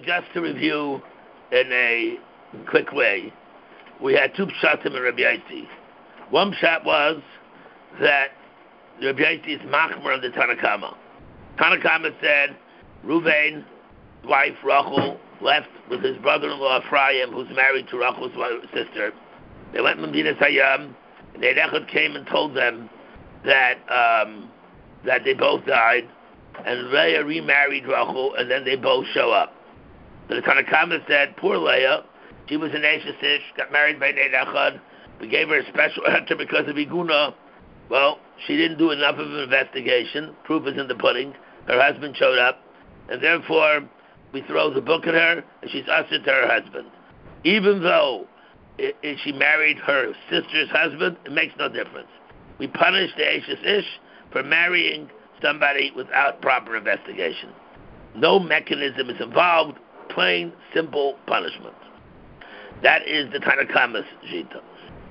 Just to review in a quick way, we had two pshatim in Rabbi Yaisi. One pshat was that Rabbi Yaisi is machmer on the Tanakama. Tanakama said Reuven's wife Rachel left with his brother-in-law Ephraim, who's married to Rachel's sister. They went to Medina Sayyam, and Echad came and told them that they both died, and Leah remarried Rachel, and then they both show up. So the Tanakama said, poor Leah, she was an Eishes Ish, got married by Echad. We gave her a special enter because of Iguna. Well, she didn't do enough of an investigation. Proof is in the pudding. Her husband showed up, and therefore we throw the book at her, and she's ushered to her husband. Even though she married her sister's husband, it makes no difference. We punish the Eishes Ish for marrying somebody without proper investigation. No mechanism is involved, plain, simple punishment. That is the Tanakama's Shita.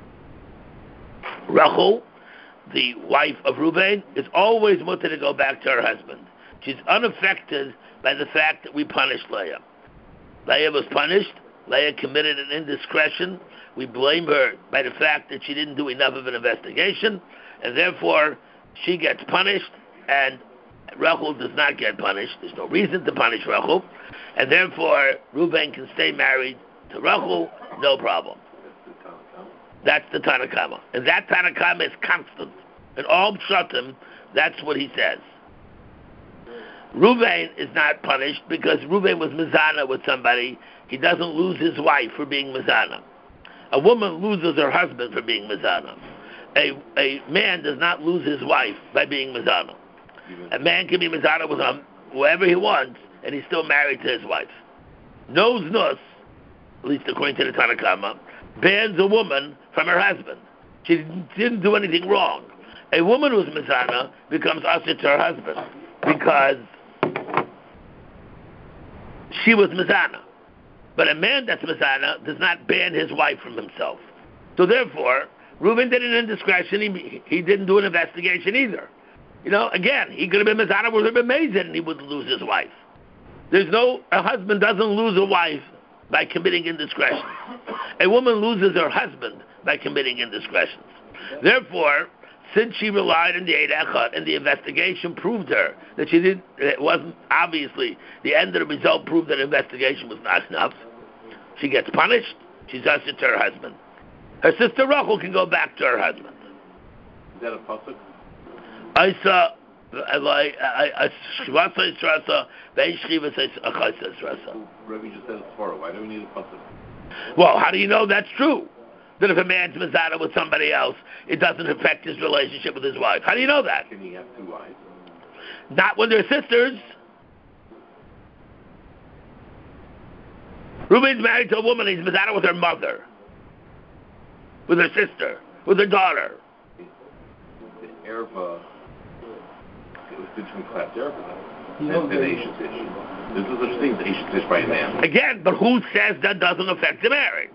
Rachel, the wife of Reuven, is always wanted to go back to her husband. She's unaffected by the fact that we punished Leah. Leah was punished. Leah committed an indiscretion. We blame her by the fact that she didn't do enough of an investigation, and therefore she gets punished, and Rachel does not get punished. There's no reason to punish Rachel, and therefore Reuven can stay married to Rachel, no problem. That's the Tanakama. And that Tanakama is constant. In all Pshatim, that's what he says. Reuven is not punished because Reuven was Mizana with somebody. He doesn't lose his wife for being Mizana. A woman loses her husband for being Mizana. A man does not lose his wife by being Mizana. A man can be Mizana with whoever he wants, and he's still married to his wife. No znus, at least according to the Tanakama, bans a woman from her husband. She didn't do anything wrong. A woman who's Mizana becomes usher to her husband because she was Mizana. But a man that's Mizana does not ban his wife from himself. So therefore, Reuven did an indiscretion. He didn't do an investigation either. Again, he could have been Mizana, would have been Mazin, and he wouldn't lose his wife. A husband doesn't lose a wife by committing indiscretions. A woman loses her husband by committing indiscretions. Therefore, since she relied on the Eid Echad and the investigation proved her that it wasn't obviously, the end of the result proved that investigation was not enough, she gets punished, she's ushered to her husband. Her sister Rachel can go back to her husband. Is that a pasuk? Rabbi just said it's Torah. Why do we need a pasuk? Well, how do you know that's true? That if a man's mizana with somebody else, it doesn't affect his relationship with his wife. How do you know that? Can he have two wives? Not when they're sisters. Reuben's married to a woman, he's mizana with her mother, with her sister, with her daughter. The Erva, it was between class Erva then. And Eishes Ish. There's no such thing as Eishes Ish by a man. Again, but who says that doesn't affect the marriage?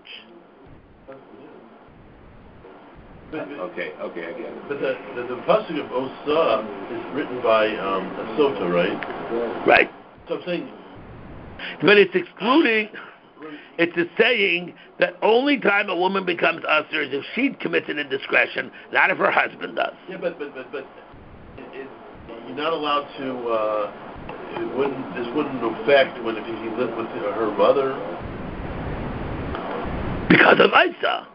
Okay, I get it. But the pasuk of Osa is written by Sota, right? Right. So I'm saying... But it's excluding... It's a saying that only time a woman becomes usher is if she commits an indiscretion, not if her husband does. Yeah, but you're not allowed to... this wouldn't affect if he lived with her mother? Because of Isa.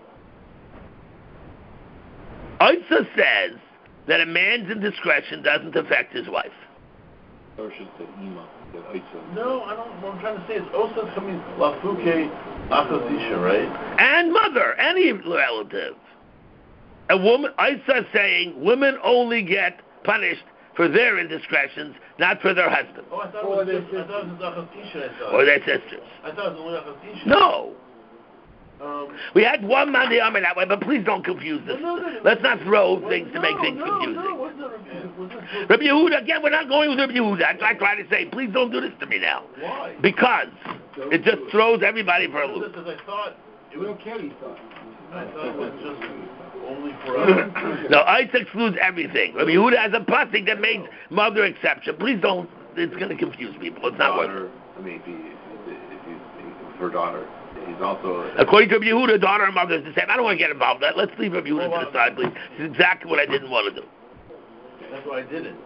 Isa says that a man's indiscretion doesn't affect his wife. Or should say Ima. No, I don't. What I'm trying to say is Osa's coming Lafuke Achazisha, right? And mother, any relative. A woman, Isa saying women only get punished for their indiscretions, not for their husbands. Oh, I thought it was Achazisha. Or their sisters. I thought it was only Achazisha. No. We had one Monday Amr that way, but please don't confuse this. Let's not throw things to make things confusing. Rabbi Yehuda, again, we're not going with Rabbi Yehuda. I try to say, please don't do this to me now. Why? Because it just throws everybody for a loop. I thought it was okay. I thought it was just only for us. No, Ice excludes everything. Rabbi Yehuda has a pasuk that makes mother exception. Please don't. It's going to confuse people. It's not worth it. I mean, if he's her daughter, he's also... According to Rabbi Yehuda, daughter and mother is the same. I don't want to get involved in that. Let's leave Rabbi Yehuda to the side, please. This is exactly what I didn't want to do. That's why I did it.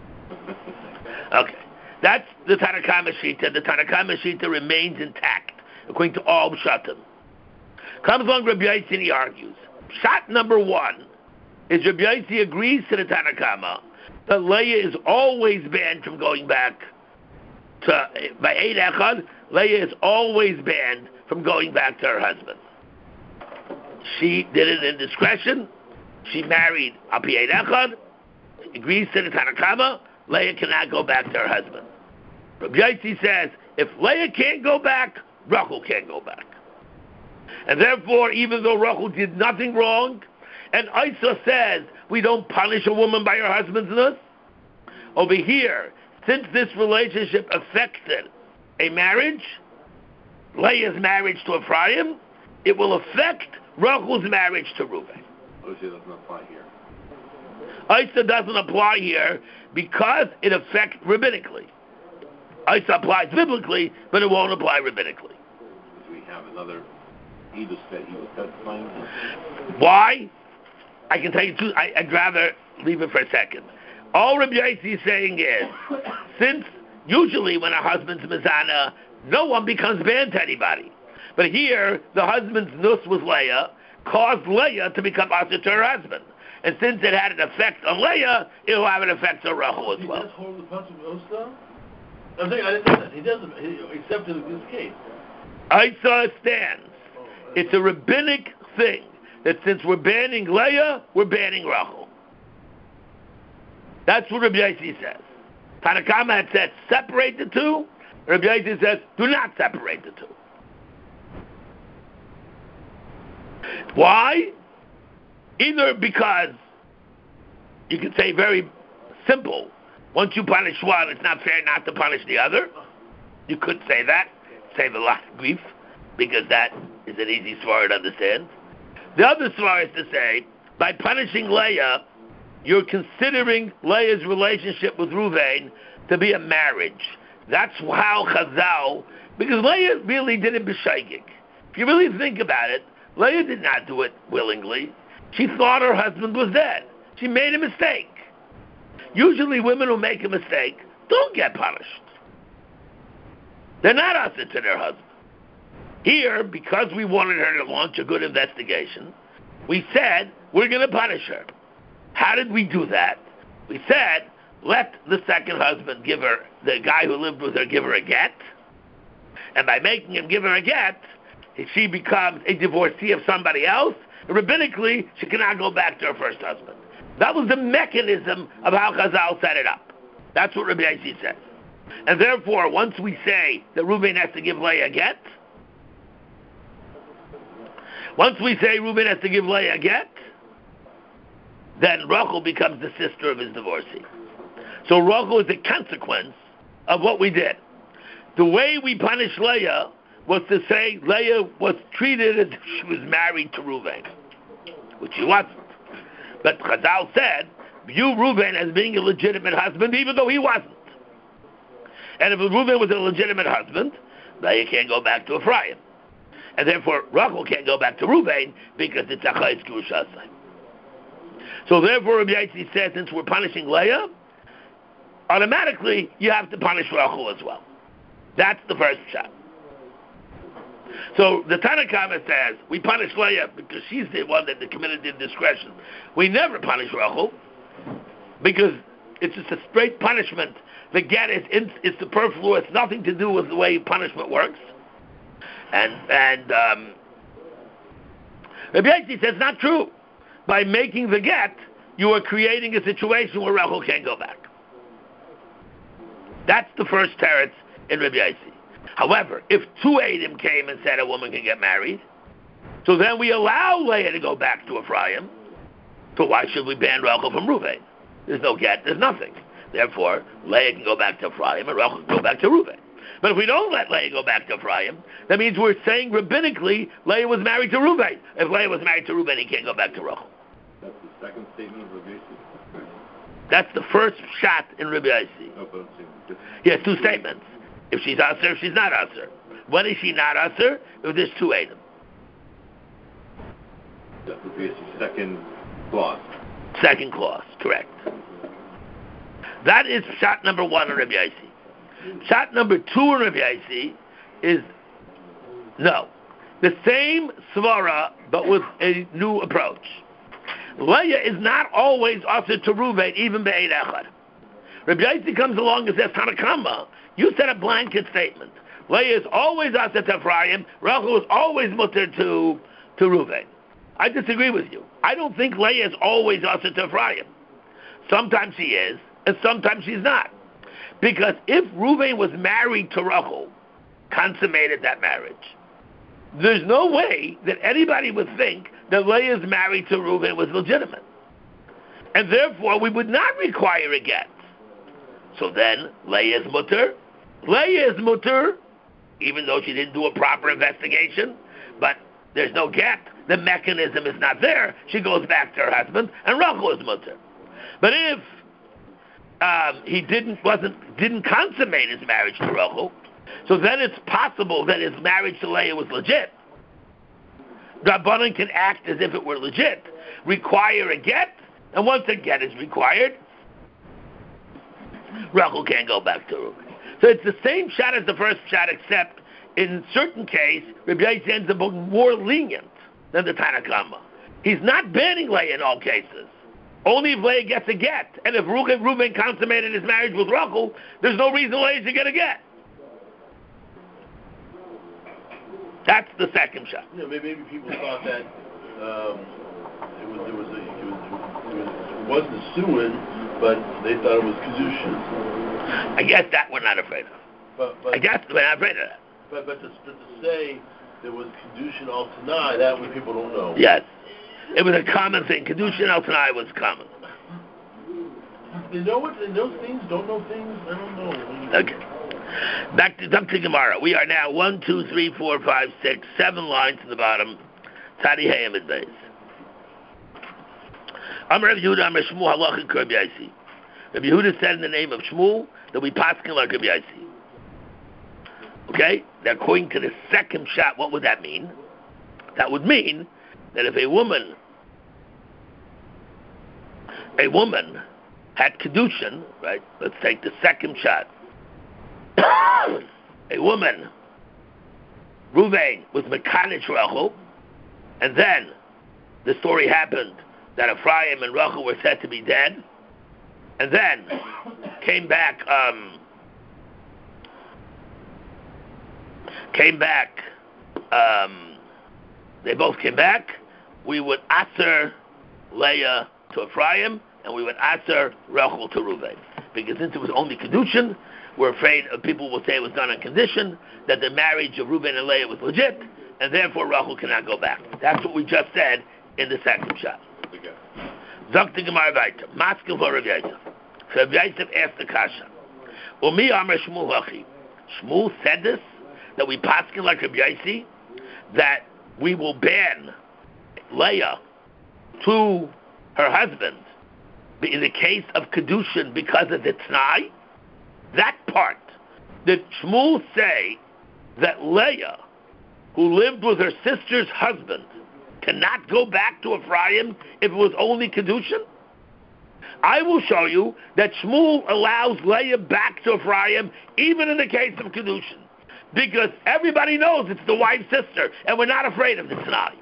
Okay. That's the Tanakama Shita. The Tanakama Shita remains intact, according to all Pshatim. Comes along Rabbi Yossi and he argues. Shot number one is Rabbi Yossi agrees to the Tanakama that Leah is always banned from going back to, by Eid Echad, Leah is always banned from going back to her husband. She did it in discretion. She married Api Eid Echad, agrees to the Tanakama, Leah cannot go back to her husband. Rabbi Yossi says, if Leah can't go back, Rachel can't go back. And therefore, even though Rachel did nothing wrong, and Isa says we don't punish a woman by her husband's nus, over here, since this relationship affected a marriage, Leah's marriage to Ephraim, it will affect Rachel's marriage to Reuben. Osha doesn't apply here. Isa doesn't apply here because it affects rabbinically. Isa applies biblically, but it won't apply rabbinically. Do we have another Edus that he was testifying? Why? I can tell you two. I'd rather leave it for a second. All Rabbi Yossi is saying is, since usually when a husband's mizana, no one becomes banned to anybody. But here, the husband's nus with Leah caused Leah to become usher to her husband. And since it had an effect on Leah, it will have an effect on Rachel as well. He does hold the punch of Osta? I didn't know that. He doesn't, except in this case. Isa stands. It's a rabbinic thing that since we're banning Leah, we're banning Rachel. That's what Rabbi Yossi says. Tanakama had said separate the two. Rabbi Yossi says do not separate the two. Why? Either because you can say very simple, once you punish one, it's not fair not to punish the other. You could say that, save a lot of grief, because that is an easy svara to understand. The other svara is to say, by punishing Leah, you're considering Leah's relationship with Reuven to be a marriage. That's how Chazal, because Leah really did it b'shaygig. If you really think about it, Leah did not do it willingly. She thought her husband was dead. She made a mistake. Usually women who make a mistake don't get punished. They're not usher to their husband. Here, because we wanted her to launch a good investigation, we said, we're going to punish her. How did we do that? We said, let the second husband give her, the guy who lived with her, give her a get. And by making him give her a get, she becomes a divorcee of somebody else. Rabbinically, she cannot go back to her first husband. That was the mechanism of how Chazal set it up. That's what Rabbi Yossi says. And therefore, once we say that Reuben has to give Leah a get, once we say Reuben has to give Leah a get, then Rachel becomes the sister of his divorcee. So Rachel is a consequence of what we did. The way we punished Leah was to say Leah was treated as if she was married to Reuben, which she wasn't. But Chazal said, view Reuben as being a legitimate husband, even though he wasn't. And if Reuben was a legitimate husband, Leah can't go back to Ephraim. And therefore, Rachel can't go back to Reuben because it's a chayes kirushasai. So therefore, Rabbi Yossi says, since we're punishing Leah, automatically you have to punish Rachel as well. That's the first shot. So the Tanakama says, we punish Leah because she's the one that committed the indiscretion. We never punish Rachel because it's just a straight punishment. The get is superfluous, nothing to do with the way punishment works. And Rabbi Yossi says, not true. By making the get, you are creating a situation where Rachel can't go back. That's the first teretz in Rabbi Yossi. However, if two Eidim came and said a woman can get married, so then we allow Leah to go back to Ephraim, so why should we ban Rachel from Reuven? There's no get, there's nothing. Therefore, Leah can go back to Ephraim and Rachel can go back to Reuven. But if we don't let Leah go back to Ephraim, that means we're saying rabbinically Leah was married to Reuven. If Leah was married to Reuven, he can't go back to Rachel. That's the second statement of Rabbi Yossi. That's the first shot in Rabbi Yossi. Oh, but He has two statements. If she's aser, she's not aser. When is she not aser? If there's two Adam. That would be a second clause. Second clause, correct. That is shot number 1 in Rabbi Yossi. Shot number 2 in Rabbi Yossi is no. The same svara, but with a new approach. Leah is not always aser to Reuven, even be'ed echad. Rabbi Yossi comes along and says, Tanakama, you said a blanket statement. Leah is always aser to Ephraim, Rachel is always mutter to Reuven. I disagree with you. I don't think Leah is always aser to Ephraim. Sometimes she is, and sometimes she's not. Because if Reuven was married to Rachel, consummated that marriage, there's no way that anybody would think that Leah's marriage to Reuven was legitimate. And therefore, we would not require a get. So then, Leah is mutter. Leah is mutter, even though she didn't do a proper investigation, but there's no get. The mechanism is not there. She goes back to her husband, and Rachel is mutter. But if he didn't consummate his marriage to Rachel, so then it's possible that his marriage to Leah was legit. Rabbanan can act as if it were legit, require a get, and once a get is required, Rachel can't go back to Reuven. So it's the same shot as the first shot, except in certain case, Rabbi Yossi ends up being more lenient than the Tanakama. He's not banning Leah in all cases. Only if Leah gets a get. And if Reuven consummated his marriage with Rachel, there's no reason Leah should get a get. That's the second shot. Yeah, maybe people thought that it wasn't a suin, but they thought it was kedushin. I guess that we're not afraid of. But I guess we're not afraid of that. But to say there was kedushin al tanai, that one people don't know. Yes, it was a common thing. Kedushin al tanai was common. They know what? They know things. Don't know things. I don't know. Okay. Back to Gemara. We are now 1, 2, 3, 4, 5, 6, 7 lines to the bottom. Tadi Hayam at base. Amar Rabbi Yehuda, Amar Shmuel, Halach and Rabbi Yossi. Rabbi Yehuda said in the name of Shmuel that we paskin like Rabbi Yossi. Okay? Now, according to the second shot, what would that mean? That would mean that if a woman had kedushin, right? Let's take the second shot. A woman, Reuven, was Mekanish Rachel, and then the story happened that Ephraim and Rachel were said to be dead, and then came back, they both came back. We would aser Leah to Ephraim, and we would aser Rachel to Reuven. Because since it was only kedushin, we're afraid of people will say it was done on condition that the marriage of Reuben and Leah was legit, and therefore Rachel cannot go back. That's what we just said in the second shot. Zok the Gemara weiter. Maskel for Rabbi Yosef. So Rabbi Yosef asked the kasha. Umi Amar Shmuel Hachi. Shmuel said this, that we paskin like Rabbi Yosef, that we will ban Leah to her husband in the case of kedushin because of the t'nai. That part, did Shmuel say that Leah, who lived with her sister's husband, cannot go back to Ephraim if it was only kedushin? I will show you that Shmuel allows Leah back to Ephraim even in the case of kedushin, because everybody knows it's the wife's sister, and we're not afraid of the t'nai.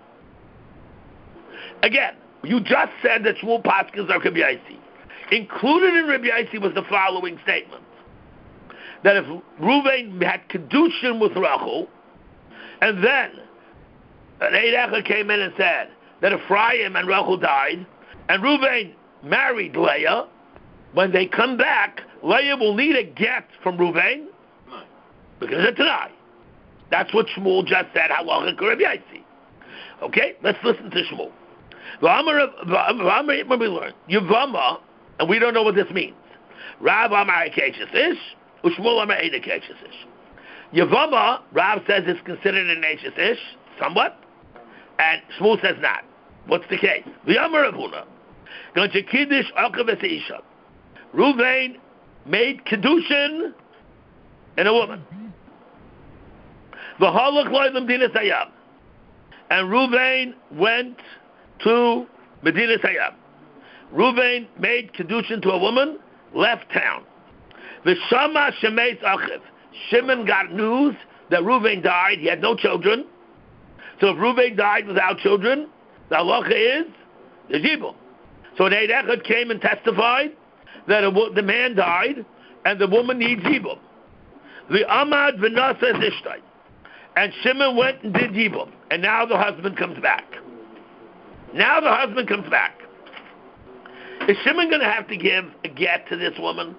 Again, you just said that Shmuel paskins are Rabbi Yossi. Included in Rabbi Yossi was the following statement: that if Reuven had kedushin with Rachel, and then an Eidecha came in and said that Ephraim and Rachel died, and Reuven married Leah, when they come back, Leah will need a get from Reuven because of Tanai. That's what Shmuel just said. Halacha Rabbi Yossi. Okay, let's listen to Shmuel. When we learn Yavama, and we don't know what this means. Rav Amar Akeshes Ish. Ushmuel Amar Eid Akeshes Ish. Yavama, Rav says it's considered an Akeshes Ish, somewhat, and Shmuel says not. What's the case? V'Amar Rav Huna. Going to Kiddush Akav Isha. Reuven made kedushin and a woman. And Reuven went to Medina Sayyam. Reuven made Kedushin to a woman, left town. V'shama shemeis achiv. Shimon got news that Reuven died. He had no children. So if Reuven died without children, the halacha is the Yibum. So an Eid Echad came and testified that the man died and the woman needs Yibum. The Amad v'nasa zishtai. And Shimon went and did Yibum. And now the husband comes back. Is Shimon going to have to give a get to this woman?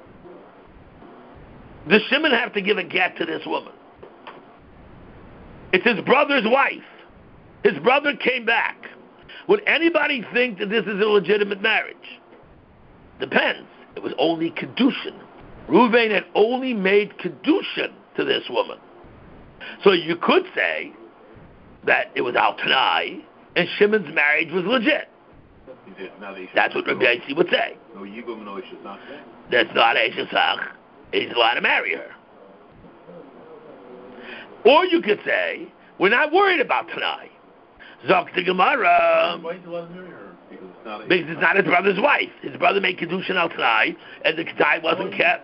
Does Shimon have to give a get to this woman? It's his brother's wife. His brother came back. Would anybody think that this is a legitimate marriage? Depends. It was only Kedushin. Reuven had only made Kedushin to this woman. So you could say that it was Al Tanai and Shimon's marriage was legit. That's what Rabbi Yossi would say. No Yibum, no Ishesach. That's not Ishesach. He's allowed to marry her. Or you could say, we're not worried about Tanai. Zok the Gemara. Why is he allowed to marry her? Because it's not his brother's wife. His brother made Kedushin Al Tanai, and the Kedai wasn't kept.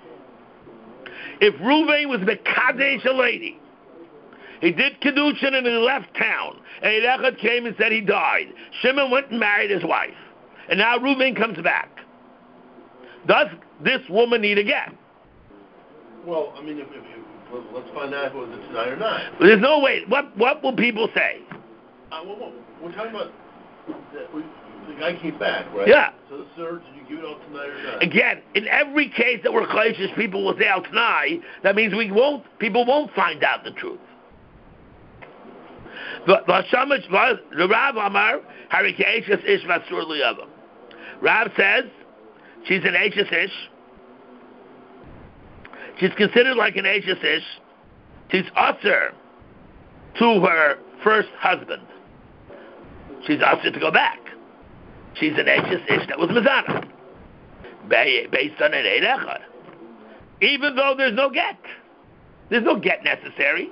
If Reuven was Mekadesh a lady, he did Kedushin and he left town, and Echad came and said he died. Shimon went and married his wife, and now Reuven comes back. Does this woman need a get? Well, I mean, let's find out if it was a Tanai or not. There's no way. What will people say? We're talking about the guy came back, right? Yeah. So, sir, did you give it out tonight or not? Again, in every case that we're closest, people will say out tonight. That means people won't find out the truth. The Rav Amar Harikeishas Ish Vasur Liyava. Rav says she's an Eishes Ish. She's considered like an Eishes Ish. She's usher to her first husband. She's usher to go back. She's an Eishes Ish that was Mizana. Based on an Eid Echad. Even though there's no get. There's no get necessary.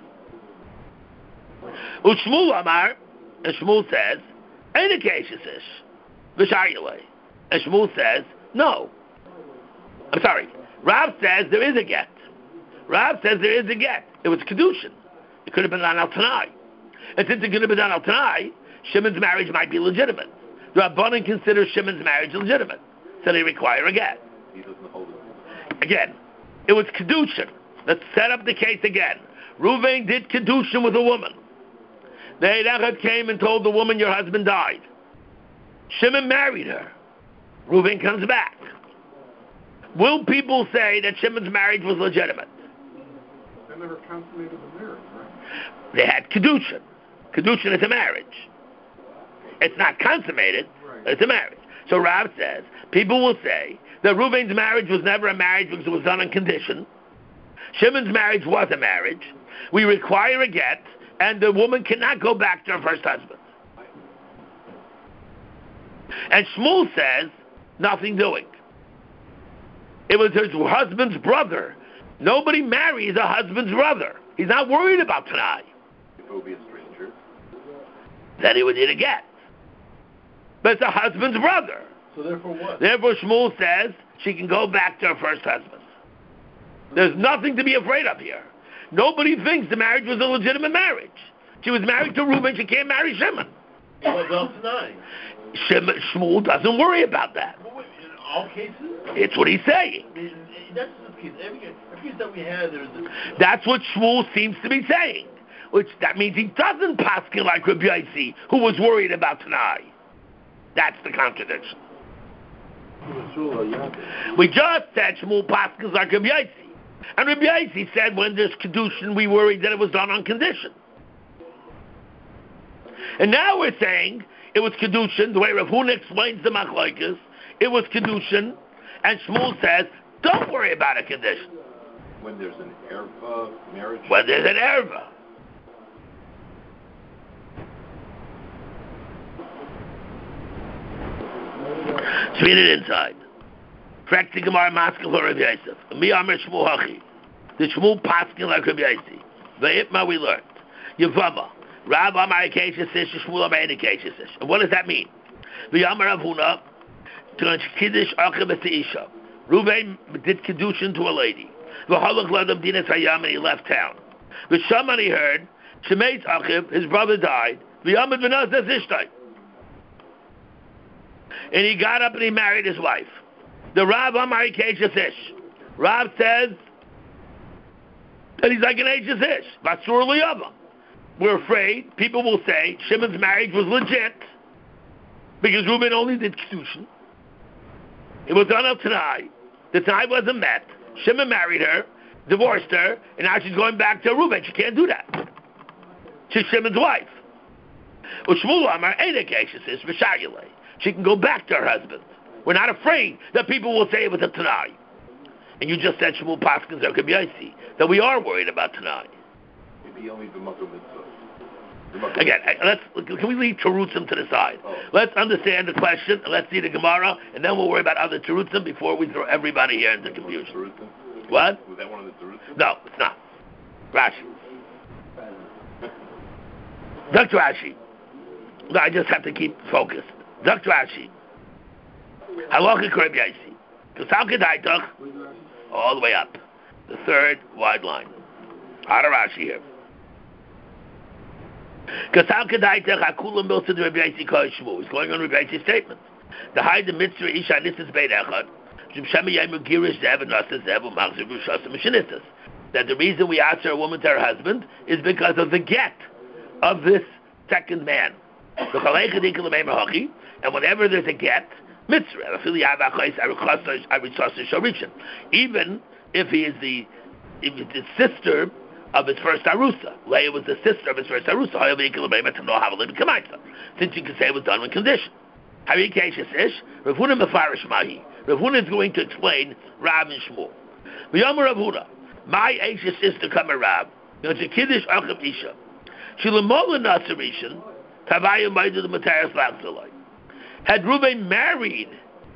Ushmul Amar, and Shmuel says, ain't a Eishes Ish. V'shayilei. And Shmuel says, no. I'm sorry. Rav says there is a get. Rav says there is a get. It was Kedushin. It could have been on Al Tanai. And since it could have been on Al Tanai, Shimon's marriage might be legitimate. The Rabbanan considers Shimon's marriage legitimate. So they require a get. He doesn't hold it. Again, it was Kedushin. Let's set up the case again. Reuven did Kedushin with a woman. The Eid Echad came and told the woman, your husband died. Shimon married her. Reuven comes back. Will people say that Shimon's marriage was legitimate? They never consummated the marriage, right? They had Kedushin. Kedushin is a marriage. It's not consummated, but it's a marriage. So Rav says, people will say that Reuven's marriage was never a marriage because it was done on condition. Shimon's marriage was a marriage. We require a get, and the woman cannot go back to her first husband. And Shmuel says, nothing doing. It was her husband's brother. Nobody marries a husband's brother. He's not worried about Tanai. If it would be a stranger. Then he would need a get. But it's a husband's brother. So therefore what? Therefore Shmuel says she can go back to her first husband. There's nothing to be afraid of here. Nobody thinks the marriage was a legitimate marriage. She was married to Reuben. She can't marry Shimon. What about Tanai? Shmuel doesn't worry about that. Well, wait, in all cases? It's what he's saying. I mean, that's the case. Every case that we had, there's a... That's what Shmuel seems to be saying. Which, that means he doesn't paskin like Rabbi Yossi, who was worried about Tanai. That's the contradiction. We just said Shmuel paskins like Rabbi Yossi. And Rabbi Yossi said when there's Kedushin, we worried that it was done on condition. And now we're saying it was Kedushin, the way Rav Huna explains the Machlokes, it was Kedushin, and Shmuel says, don't worry about a condition. When there's an erva marriage? When there's an erva. Let's read it inside. Prakti Gemara Maskal Rav Yosef. Mi Amar Shmuel Hachi. The Shmuel Paskin like Rabbi Yossi. The Itma we learned. Yavama. Rav Amar Acacia Sish, Shmuel Amar Acacia Sish. And what does that mean? The Amar Rav Huna, to Kiddush Achim Isha. Reuven did Kiddushin to a lady. The Halach Ladam Dinas Hayam, and he left town. But somebody heard, Shemeitz Achim, his brother died. The Amar V'naz Zishtai. And he got up and he married his wife. The Rav Amar Acacia Sish. Rav says that he's like an Acacia Sish. Vasur Liyava. We're afraid people will say Shimon's marriage was legit because Reuben only did Kiddushin. It was done up tonight. The time wasn't met. Shimon married her, divorced her, and now she's going back to Reuben. She can't do that. She's Shimon's wife. She can go back to her husband. We're not afraid that people will say it was a Tanai. And you just said Shmuel Paskins or Kabyaisi, that we are worried about Tanai. Maybe only the Makom Mitzvah. Again, can we leave Terutzim to the side? Oh. Let's understand the question, and let's see the Gemara, and then we'll worry about other Terutzim before we throw everybody here into confusion. What? Was that one of the Terutzim? No, it's not. Rashi. Dr. Rashi. No, I just have to keep focused. Dr. Rashi. Halacha Rabbi Yossi. Kasal Kedaitach. All the way up. The third wide line. Out of Rashi here. Kasal Kedaitach Hakulam Milsa Rabbi Yossi Kol Shmu. He's going on Rabbi Yossi's statement. The high the mitzvah Isha Nisas Beit Echad. That the reason we answer a woman to her husband is because of the get of this second man. And whenever there's a get, mitzvah. Even if he is the sister of his first arusa. Leah was the sister of his first arusa. Since you can say it was done with condition. Rav Huna is going to explain Rav and Shmuel. Rav Huna, my Aisha sister come Rav. It's a kiddush achim isha. Shilamola nasarishan tavayim ma'ida the materas lachzalai. Had Reuben married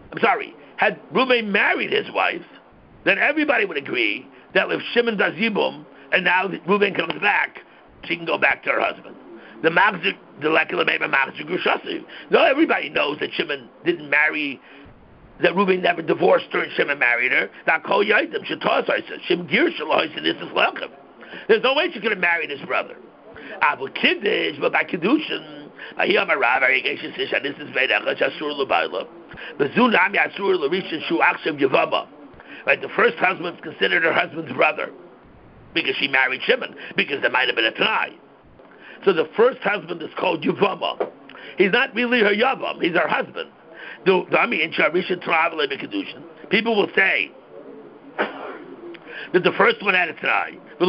his wife, then everybody would agree that if Shimon does Yibum and now Reuben comes back, she can go back to her husband. The Magzik, the Lekilamema Magzik Grushasi. No, everybody knows that Shimon didn't marry, that Reuben never divorced her and Shimon married her. That Kol Yaitim, Shetosai says, Shim Gir Shalois, and this is Lechem. There's no way she could have married his brother. Abu Kiddush, but by Kiddushin, Ahiyam Arav, Arigesh Sish, and this is Vedecha, Jasur Labaila. Bezunam Yasur Larishan Shu Akshem Yavama. Right, the first husband's considered her husband's brother because she married Shimon, because there might have been a Tanai. So the first husband is called Yavama. He's not really her Yavam, he's her husband. People will say that the first one had a Tanai. He's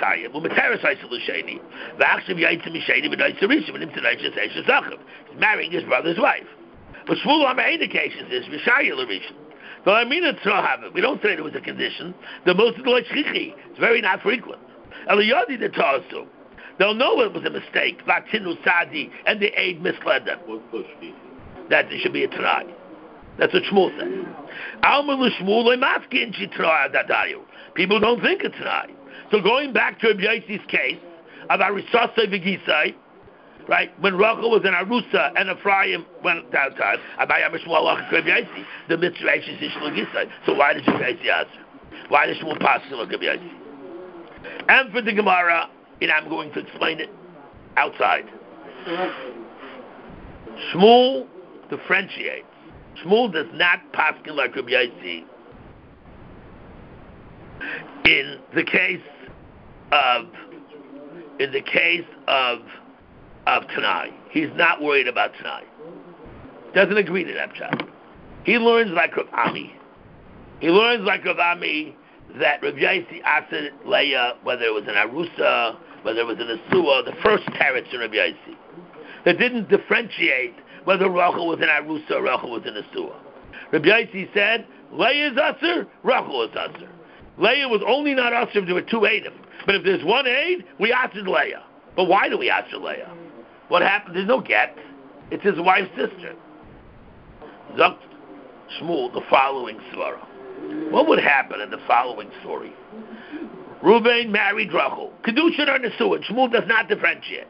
marrying his brother's wife. But Shmuel Amar indications is so I mean it's it. We don't say it was a condition. The most of the it's very not frequent. They'll know it was a mistake. And the aid misled them. That there should be a Tanai. That's what Shmuel said. People don't think it's Tanai. So going back to Rabbi Yossi's case of Arisasai V'Gisai, right, when Rachel was in Arusa and Ephraim went downtown, the mitzvah is Gisai. So why does Rabbi Yossi answer? Why does Shmuel pass to Rabbi Yossi? And for the Gemara, and I'm going to explain it outside. Shmuel differentiates. Shmuel does not paskin like Rabbi Yossi in the case of Tanai. He's not worried about Tanai. Doesn't agree to that pshat. He learns like Rav Ami. He learns like Rav Ami that Rabbi Yossi asked Leah whether it was an Arusa, whether it was an Asua, the first teretz in Rabbi Yossi. That didn't differentiate whether Rachel was an Arusa or Rachel was an Asua. Rabbi Yossi said, Leah is Asur, Rachel is Asur. Leah was only not Asur if there were two Eidim. But if there's one Eid, we Asur Leah. But why do we Asur Leah? What happened? There's no get. It's his wife's sister. Zok Shmuel, the following svara. What would happen in the following story? Reuben married Rachel. Kedushin or Nesuin. Shmuel does not differentiate.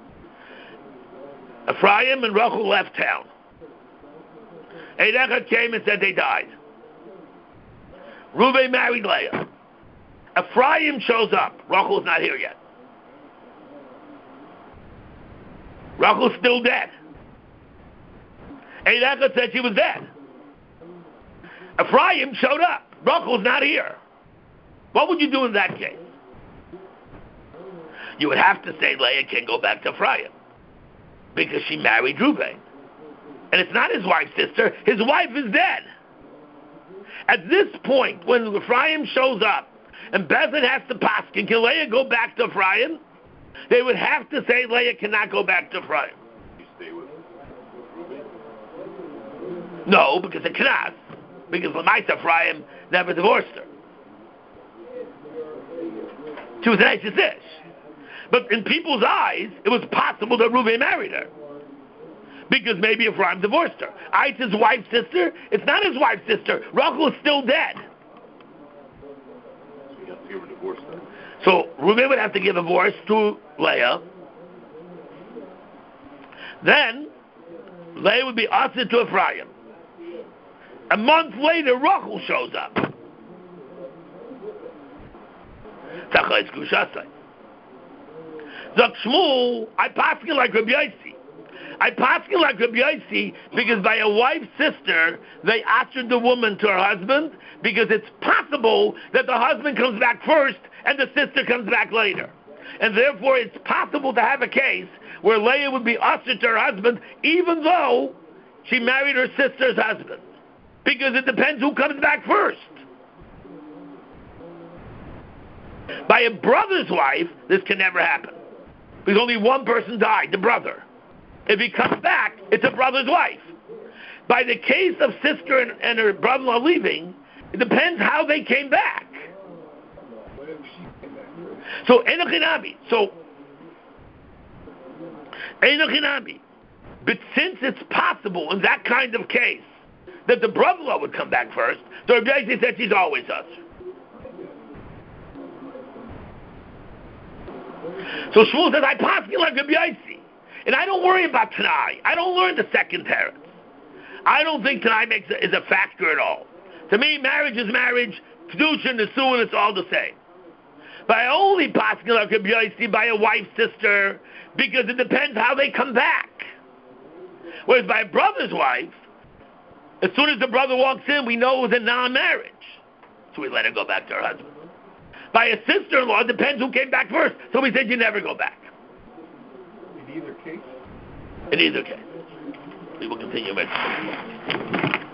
Ephraim and Rachel left town. Eid Echad came and said they died. Reuben married Leah. Ephraim shows up. Rachel's not here yet. Rachel's still dead. Eid Echad said she was dead. Ephraim showed up. Rachel's not here. What would you do in that case? You would have to say Leah can go back to Ephraim because she married Reuben. And it's not his wife's sister. His wife is dead. At this point, when Ephraim shows up and Bezin has to pass, can Leah go back to Ephraim? They would have to say Leah cannot go back to Ephraim. You stay with Reuben? No, because it cannot. Because Lamaita Ephraim never divorced her. She was an Eishes Ish. But in people's eyes, it was possible that Reuben married her. Because maybe Ephraim divorced her. It's his wife's sister. It's not his wife's sister. Rachel is still dead. So you have to give her a divorce then. So Reuben would have to give a divorce to Leah. Then Leah would be opposite to Ephraim. A month later, Rachel shows up. Zok Shmuel, I pass you like Rabbi Yossi. I pass you like Rabbi Yossi because by a wife's sister, they ushered the woman to her husband because it's possible that the husband comes back first and the sister comes back later. And therefore, it's possible to have a case where Leah would be ushered to her husband even though she married her sister's husband. Because it depends who comes back first. By a brother's wife, this can never happen. Because only one person died, the brother. If he comes back, it's a brother's wife. By the case of sister and her brother-in-law leaving, it depends how they came back. So, Enoch Hinabi. But since it's possible in that kind of case that the brother-in-law would come back first, so Rabbi Yossi said she's always us. So Shmuel says, I pass you like Rabbi Yossi. And I don't worry about Tanai. I don't learn the second teretz. I don't think Tanai is a factor at all. To me, marriage is marriage. Kedusha, Nesuin, it's all the same. But I only pass you like Rabbi Yossi by a wife's sister because it depends how they come back. Whereas by a brother's wife, as soon as the brother walks in, we know it was a non-marriage. So we let her go back to her husband. By a sister-in-law, it depends who came back first. So we said you never go back. In either case? In either case. We will continue next time.